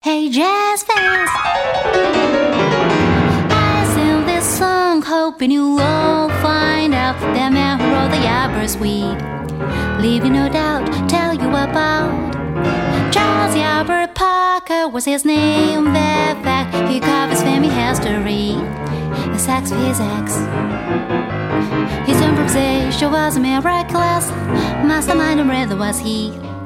Hey jazz fans, I sing this song hoping you all find out that man who wrote the Yardbird Suite. Leaving no doubt, tell you about Charles Yardbird Parker was his name. That fact, he carved his family history. The sax physics, his improvisation was miraculous. Mastermind and rhythm was he.